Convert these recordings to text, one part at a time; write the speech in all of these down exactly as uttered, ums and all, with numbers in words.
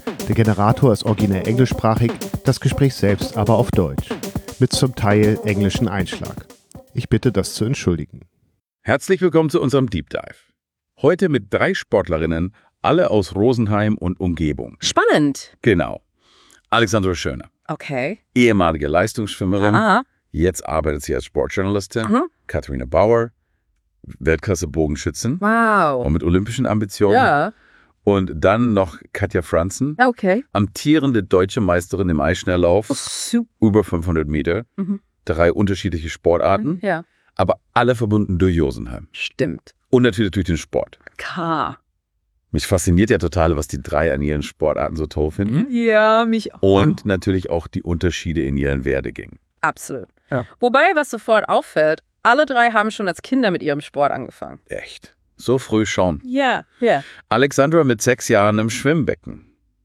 Der Generator ist originär englischsprachig, das Gespräch selbst aber auf Deutsch. Mit zum Teil englischen Einschlag. Ich bitte, das zu entschuldigen. Herzlich willkommen zu unserem Deep Dive. Heute mit drei Sportlerinnen, alle aus Rosenheim und Umgebung. Spannend. Genau. Alexandra Schöner, Okay. ehemalige Leistungsschwimmerin, Ah. jetzt arbeitet sie als Sportjournalistin. Mhm. Katharina Bauer, Weltklasse-Bogenschützen Wow. und mit olympischen Ambitionen. Ja. Und dann noch Katja Franzen, Okay. amtierende deutsche Meisterin im Eisschnelllauf, Super. über fünfhundert Meter, Mhm. drei unterschiedliche Sportarten, Ja. aber alle verbunden durch Rosenheim. Stimmt. Und natürlich durch den Sport. K. Mich fasziniert ja total, was die drei an ihren Sportarten so toll finden. Ja, mich auch. Und natürlich auch die Unterschiede in ihren Werdegängen. Absolut. Ja. Wobei, was sofort auffällt, alle drei haben schon als Kinder mit ihrem Sport angefangen. Echt. So früh schon. Ja. Ja. Alexandra mit sechs Jahren im Schwimmbecken.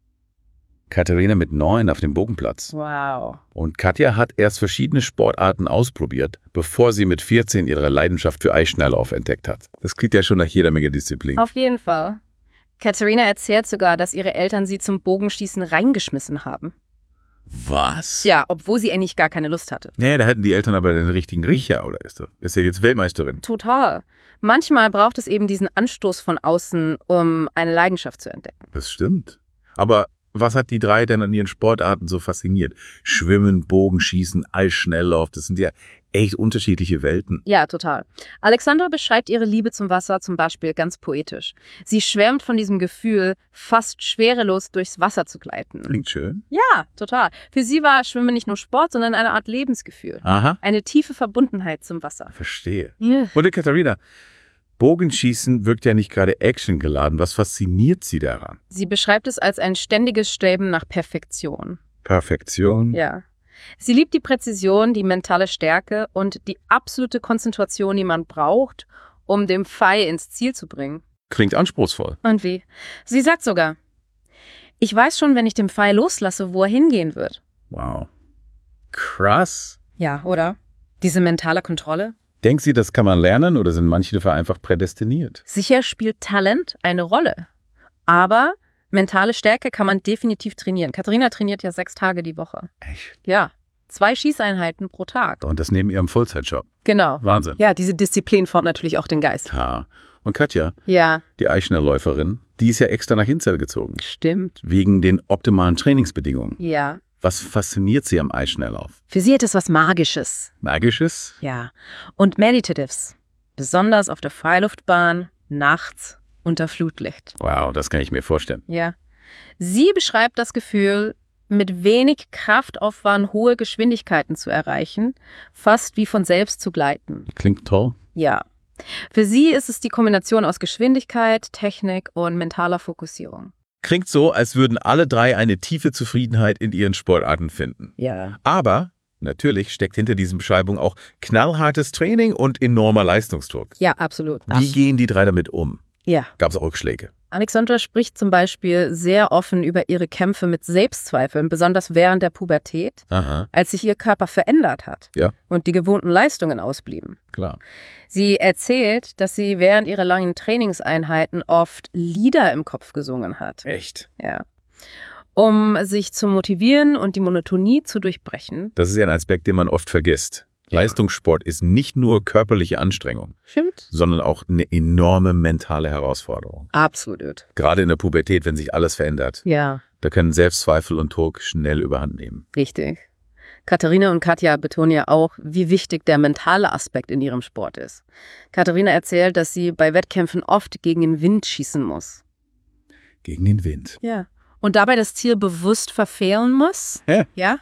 Katharina mit neun auf dem Bogenplatz. Wow. Und Katja hat erst verschiedene Sportarten ausprobiert, bevor sie mit vierzehn ihre Leidenschaft für Eisschnelllauf entdeckt hat. Das klingt ja schon nach jeder Menge Disziplin. Auf jeden Fall. Katharina erzählt sogar, dass ihre Eltern sie zum Bogenschießen reingeschmissen haben. Was? Ja, obwohl sie eigentlich gar keine Lust hatte. Nee, da hätten die Eltern aber den richtigen Riecher, oder ist er? Ist ja jetzt Weltmeisterin. Total. Manchmal braucht es eben diesen Anstoß von außen, um eine Leidenschaft zu entdecken. Das stimmt. Aber was hat die drei denn an ihren Sportarten so fasziniert? Schwimmen, Bogenschießen, Eisschnelllauf, das sind ja echt unterschiedliche Welten. Ja, total. Alexandra beschreibt ihre Liebe zum Wasser zum Beispiel ganz poetisch. Sie schwärmt von diesem Gefühl, fast schwerelos durchs Wasser zu gleiten. Klingt schön. Ja, total. Für sie war Schwimmen nicht nur Sport, sondern eine Art Lebensgefühl. Aha, Eine tiefe Verbundenheit zum Wasser. verstehe. Ja. Und die Katharina, Bogenschießen wirkt ja nicht gerade actiongeladen. Was fasziniert sie daran? Sie beschreibt es als ein ständiges Streben nach Perfektion. Perfektion. Ja. Sie liebt die Präzision, die mentale Stärke und die absolute Konzentration, die man braucht, um den Pfeil ins Ziel zu bringen. Klingt anspruchsvoll. Und wie? Sie sagt sogar, ich weiß schon, wenn ich den Pfeil loslasse, wo er hingehen wird. Wow. Krass. Ja, oder? Diese mentale Kontrolle? Denkt sie, das kann man lernen oder sind manche dafür einfach prädestiniert? Sicher spielt Talent eine Rolle. Aber mentale Stärke kann man definitiv trainieren. Katharina trainiert ja sechs Tage die Woche. Echt? Ja, zwei Schießeinheiten pro Tag. Und das neben ihrem Vollzeitjob. Genau. Wahnsinn. Ja, diese Disziplin formt natürlich auch den Geist. Ja. Und Katja, Ja, die Eisschnellläuferin, die ist ja extra nach Hinzell gezogen. stimmt. Wegen den optimalen Trainingsbedingungen. Ja. Was fasziniert sie am Eisschnelllauf? Für sie hat es was Magisches. Magisches? Ja. Und Meditatives. Besonders auf der Freiluftbahn, nachts, unter Flutlicht. Wow, das kann ich mir vorstellen. Ja. Sie beschreibt das Gefühl, mit wenig Kraftaufwand hohe Geschwindigkeiten zu erreichen, fast wie von selbst zu gleiten. Klingt toll. Ja. Für sie ist es die Kombination aus Geschwindigkeit, Technik und mentaler Fokussierung. Klingt so, als würden alle drei eine tiefe Zufriedenheit in ihren Sportarten finden. Ja. Aber natürlich steckt hinter diesen Beschreibungen auch knallhartes Training und enormer Leistungsdruck. Ja, absolut. Wie gehen die drei damit um? Ja. Gab es auch Rückschläge? Alexandra spricht zum Beispiel sehr offen über ihre Kämpfe mit Selbstzweifeln, besonders während der Pubertät, Aha, als sich ihr Körper verändert hat Ja. und die gewohnten Leistungen ausblieben. klar. Sie erzählt, dass sie während ihrer langen Trainingseinheiten oft Lieder im Kopf gesungen hat, Echt? ja, um sich zu motivieren und die Monotonie zu durchbrechen. Das ist ja ein Aspekt, den man oft vergisst. Leistungssport ist nicht nur körperliche Anstrengung, Stimmt? sondern auch eine enorme mentale Herausforderung. Absolut. Gerade in der Pubertät, wenn sich alles verändert, Ja, da können Selbstzweifel und Druck schnell überhand nehmen. richtig. Katharina und Katja betonen ja auch, wie wichtig der mentale Aspekt in ihrem Sport ist. Katharina erzählt, dass sie bei Wettkämpfen oft gegen den Wind schießen muss. Gegen den Wind. Ja. Und dabei das Ziel bewusst verfehlen muss. Ja. Ja.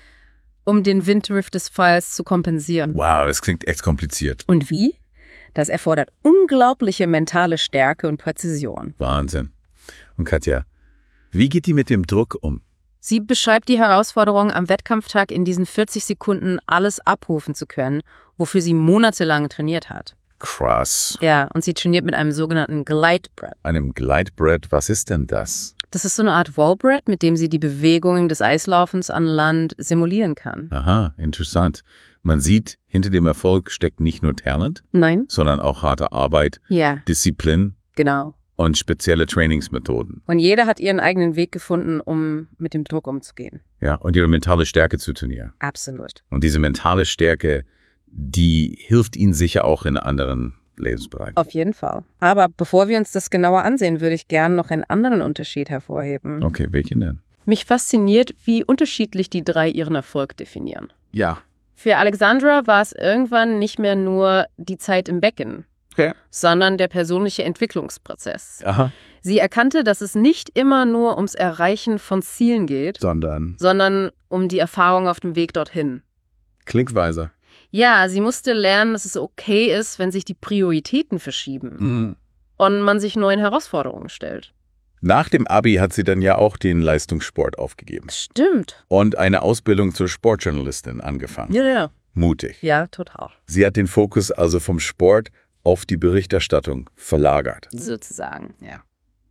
Um den Winddrift des Pfeils zu kompensieren. Wow, das klingt echt kompliziert. Und wie? Das erfordert unglaubliche mentale Stärke und Präzision. Wahnsinn. Und Katja, wie geht die mit dem Druck um? Sie beschreibt die Herausforderung, am Wettkampftag in diesen vierzig Sekunden alles abrufen zu können, wofür sie monatelang trainiert hat. Krass. Ja, und sie trainiert mit einem sogenannten Gleitbrett. Einem Gleitbrett, was ist denn das? Das ist so eine Art Wallbrett, mit dem sie die Bewegungen des Eislaufens an Land simulieren kann. Aha, interessant. Man sieht, hinter dem Erfolg steckt nicht nur Talent, Nein? sondern auch harte Arbeit, Ja, Disziplin. genau. und spezielle Trainingsmethoden. Und jeder hat ihren eigenen Weg gefunden, um mit dem Druck umzugehen. Ja, und ihre mentale Stärke zu trainieren. Absolut. Und diese mentale Stärke, die hilft ihnen sicher auch in anderen Lebensbereichen. Auf jeden Fall. Aber bevor wir uns das genauer ansehen, würde ich gerne noch einen anderen Unterschied hervorheben. Okay, welchen denn? Mich fasziniert, wie unterschiedlich die drei ihren Erfolg definieren. Ja. Für Alexandra war es irgendwann nicht mehr nur die Zeit im Becken, Okay. sondern der persönliche Entwicklungsprozess. Aha. Sie erkannte, dass es nicht immer nur ums Erreichen von Zielen geht, Sondern sondern um die Erfahrung auf dem Weg dorthin. klingt weiser. Ja, sie musste lernen, dass es okay ist, wenn sich die Prioritäten verschieben Mhm. und man sich neuen Herausforderungen stellt. Nach dem Abi hat sie dann ja auch den Leistungssport aufgegeben Stimmt. und eine Ausbildung zur Sportjournalistin angefangen. Ja, ja. Mutig. Ja, total. Sie hat den Fokus also vom Sport auf die Berichterstattung verlagert. Sozusagen, ja.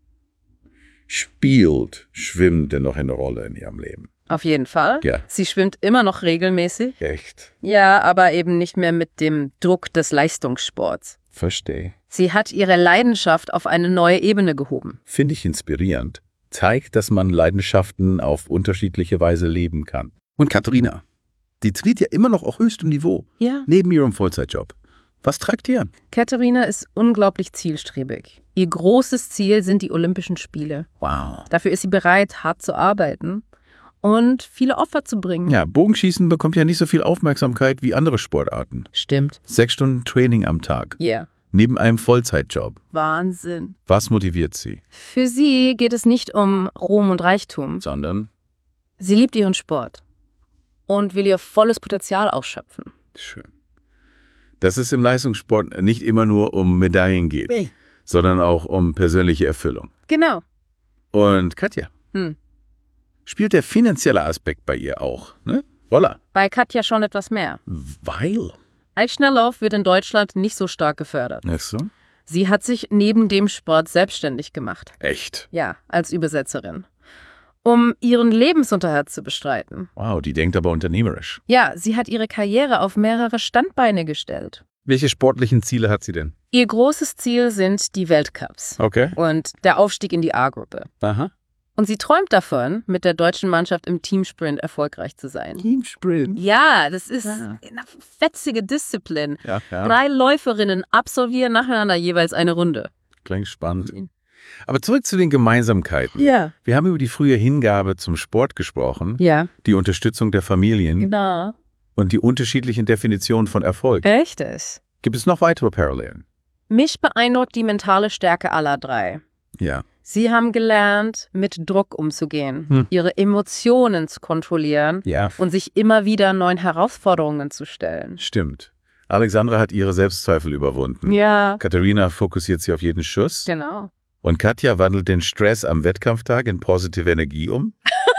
Spielt Schwimmen denn noch eine Rolle in ihrem Leben? Auf jeden Fall. Ja. Sie schwimmt immer noch regelmäßig. Echt? Ja, aber eben nicht mehr mit dem Druck des Leistungssports. Verstehe. Sie hat ihre Leidenschaft auf eine neue Ebene gehoben. Finde ich inspirierend. Zeigt, dass man Leidenschaften auf unterschiedliche Weise leben kann. Und Katharina, die trainiert ja immer noch auf höchstem Niveau, Ja. neben ihrem Vollzeitjob. Was treibt ihr an? Katharina ist unglaublich zielstrebig. Ihr großes Ziel sind die Olympischen Spiele. Wow. Dafür ist sie bereit, hart zu arbeiten und viele Opfer zu bringen. Ja, Bogenschießen bekommt ja nicht so viel Aufmerksamkeit wie andere Sportarten. Stimmt. Sechs Stunden Training am Tag, Ja. Yeah. neben einem Vollzeitjob. Wahnsinn. Was motiviert sie? Für sie geht es nicht um Ruhm und Reichtum. Sondern, Sie liebt ihren Sport und will ihr volles Potenzial ausschöpfen. schön, dass es im Leistungssport nicht immer nur um Medaillen geht, Nee. sondern auch um persönliche Erfüllung. Genau. Und Katja, Hm. spielt der finanzielle Aspekt bei ihr auch, ne? Voila. Bei Katja schon etwas mehr. Weil? Eisschnelllauf wird in Deutschland nicht so stark gefördert. Ach so? Sie hat sich neben dem Sport selbstständig gemacht. Echt? Ja, als Übersetzerin. Um ihren Lebensunterhalt zu bestreiten. Wow, die denkt aber unternehmerisch. Ja, sie hat ihre Karriere auf mehrere Standbeine gestellt. Welche sportlichen Ziele hat sie denn? Ihr großes Ziel sind die Weltcups Okay. und der Aufstieg in die A-Gruppe. Aha. Und sie träumt davon, mit der deutschen Mannschaft im Teamsprint erfolgreich zu sein. Teamsprint. Ja, das ist Ja. eine fetzige Disziplin. Ja, ja. Drei Läuferinnen absolvieren nacheinander jeweils eine Runde. Klingt spannend. Aber zurück zu den Gemeinsamkeiten. Ja. Wir haben über die frühe Hingabe zum Sport gesprochen, Ja. die Unterstützung der Familien Genau. und die unterschiedlichen Definitionen von Erfolg. Richtig. Gibt es noch weitere Parallelen? Mich beeindruckt die mentale Stärke aller drei. Ja. Sie haben gelernt, mit Druck umzugehen, Hm. ihre Emotionen zu kontrollieren Ja, und sich immer wieder neuen Herausforderungen zu stellen. stimmt. Alexandra hat ihre Selbstzweifel überwunden. Ja, Katharina fokussiert sich auf jeden Schuss. genau. Und Katja wandelt den Stress am Wettkampftag in positive Energie um.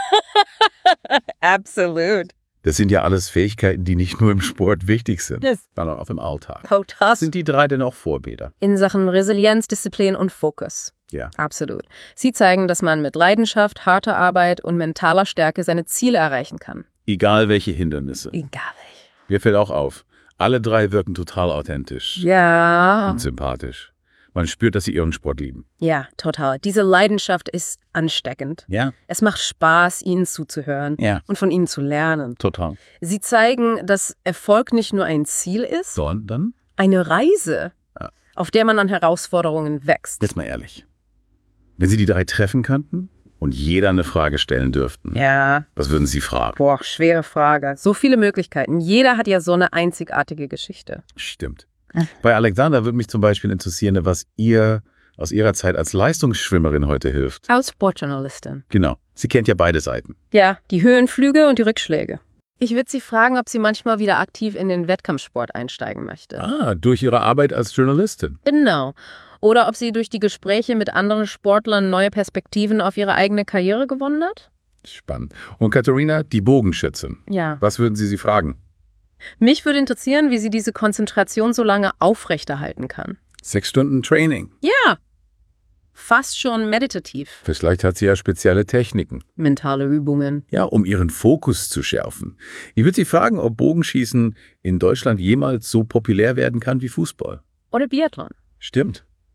Absolut. Das sind ja alles Fähigkeiten, die nicht nur im Sport wichtig sind, Das sondern auch im Alltag. Total. Sind die drei denn auch Vorbilder? In Sachen Resilienz, Disziplin und Fokus. Ja. Absolut. Sie zeigen, dass man mit Leidenschaft, harter Arbeit und mentaler Stärke seine Ziele erreichen kann. Egal welche Hindernisse. Egal welche. Mir fällt auch auf, alle drei wirken total authentisch Ja. und sympathisch. Man spürt, dass sie ihren Sport lieben. Ja, total. Diese Leidenschaft ist ansteckend. Ja, Es macht Spaß, ihnen zuzuhören ja, und von ihnen zu lernen. total. Sie zeigen, dass Erfolg nicht nur ein Ziel ist, Sondern, eine Reise, Ja. auf der man an Herausforderungen wächst. jetzt mal ehrlich, wenn Sie die drei treffen könnten und jeder eine Frage stellen dürften, Ja, was würden Sie fragen? boah, schwere Frage. So viele Möglichkeiten. Jeder hat ja so eine einzigartige Geschichte. Stimmt. Bei Alexander würde mich zum Beispiel interessieren, was ihr aus ihrer Zeit als Leistungsschwimmerin heute hilft. Als Sportjournalistin. Genau. Sie kennt ja beide Seiten. Ja, die Höhenflüge und die Rückschläge. Ich würde sie fragen, ob sie manchmal wieder aktiv in den Wettkampfsport einsteigen möchte. Ah, durch ihre Arbeit als Journalistin. Genau. Oder ob sie durch die Gespräche mit anderen Sportlern neue Perspektiven auf ihre eigene Karriere gewonnen hat? Spannend. Und Katharina, die Bogenschützin. Ja. Was würden Sie sie fragen? Mich würde interessieren, wie sie diese Konzentration so lange aufrechterhalten kann. Sechs Stunden Training. Ja. Fast schon meditativ. Vielleicht hat sie ja spezielle Techniken. Mentale Übungen. Ja, um ihren Fokus zu schärfen. Ich würde Sie fragen, ob Bogenschießen in Deutschland jemals so populär werden kann wie Fußball. Oder Biathlon. Stimmt.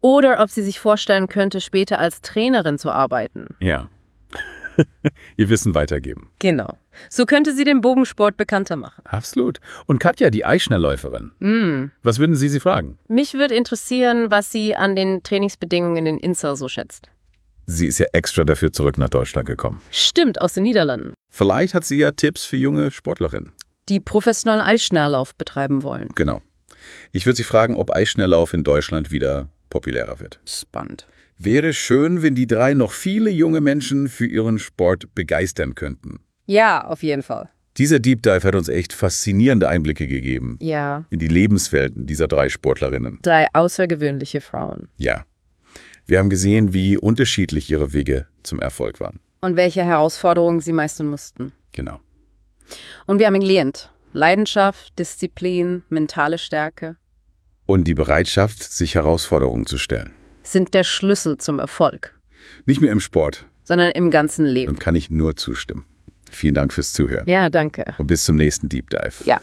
Oder ob sie sich vorstellen könnte, später als Trainerin zu arbeiten. Ja. Ihr Wissen weitergeben. Genau. So könnte sie den Bogensport bekannter machen. Absolut. Und Katja, die Eisschnellläuferin. Mm. Was würden Sie sie fragen? Mich würde interessieren, was sie an den Trainingsbedingungen in Insel so schätzt. Sie ist ja extra dafür zurück nach Deutschland gekommen. Stimmt, aus den Niederlanden. Vielleicht hat sie ja Tipps für junge Sportlerinnen. Die professionellen Eisschnelllauf betreiben wollen. Genau. Ich würde sie fragen, ob Eisschnelllauf in Deutschland wieder populärer wird. Spannend. Wäre schön, wenn die drei noch viele junge Menschen für ihren Sport begeistern könnten. Ja, auf jeden Fall. Dieser Deep Dive hat uns echt faszinierende Einblicke gegeben Ja. in die Lebenswelten dieser drei Sportlerinnen. Drei außergewöhnliche Frauen. Ja. Wir haben gesehen, wie unterschiedlich ihre Wege zum Erfolg waren. Und welche Herausforderungen sie meistern mussten. Genau. Und wir haben gelernt. Leidenschaft, Disziplin, mentale Stärke Und die Bereitschaft, sich Herausforderungen zu stellen. sind der Schlüssel zum Erfolg, Nicht nur im Sport, sondern im ganzen Leben. und kann ich nur zustimmen. Vielen Dank fürs Zuhören. Ja, danke. Und bis zum nächsten Deep Dive. Ja.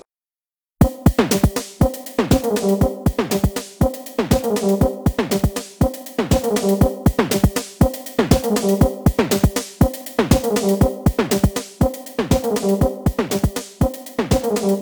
Thank you.